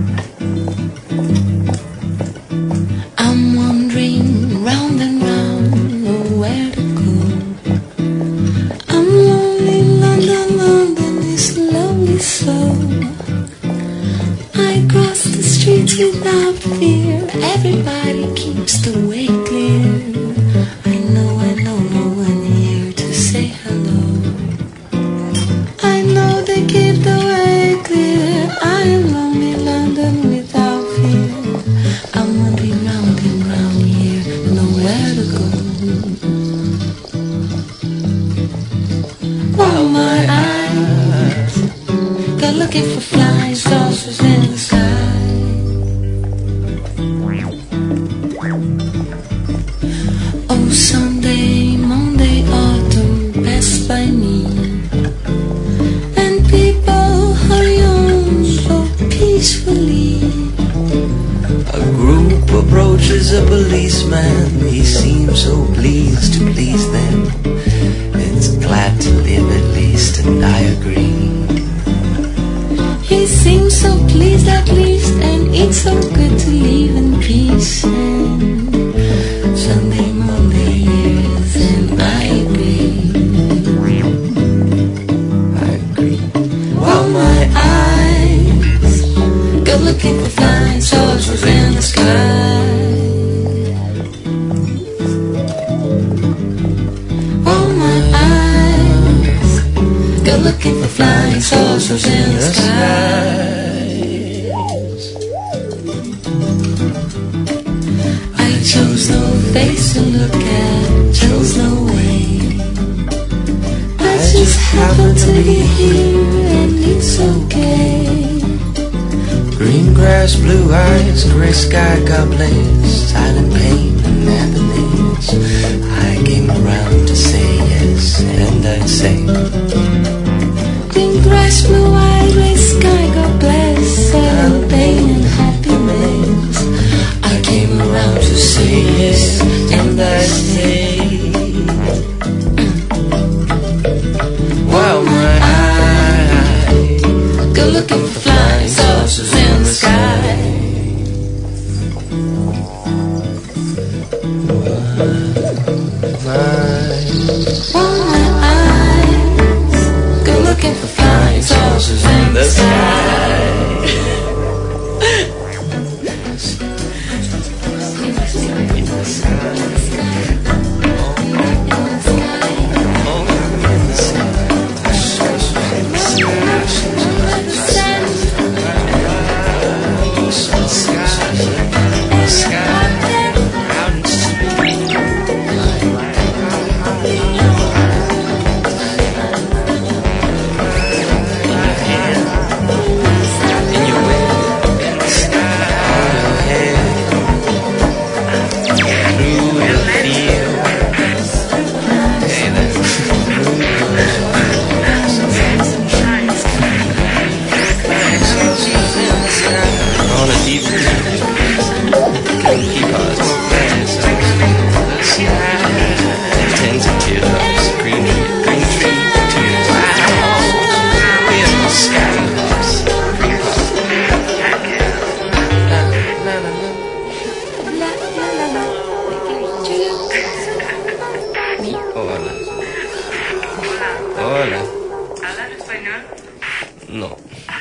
I'm wandering round and round, nowhere to go. I'm lonely, London, London is lonely so. I cross the streets without fear, everybody keeps the way clear. I know no one here to say hello. I know they keep the way clear. I am lonely, London without fear. I'm wandering round and round here, nowhere to go. While my eyes go looking for flying saucers in the sky. Oh, Sunday, Monday, autumn passed by me, and people hurry on so peacefully. A group approaches a policeman. He seems so pleased to please them. It's glad to live at least, and I agree. He seems so pleased at least, and it's so good to live in peace. And Sunday, Monday years, and I agree. I agree. While my eyes go looking for flying saucers in the sky. While my eyes go looking for flying saucers in the sky. I chose no face to look at, chose no way. I just happened to be here, and it's okay. Green grass, blue eyes, gray sky, God bless. Silent pain and happiness. I came around to say yes, and I'd say Green grass, blue eyes, gray sky, God bless. Silent pain and happiness. I came around to say yes, and I say, while my eyes go looking for flying saucers in the sky. While my eyes go looking for flying saucers in the sky. Hola. ¿Hablas español? No.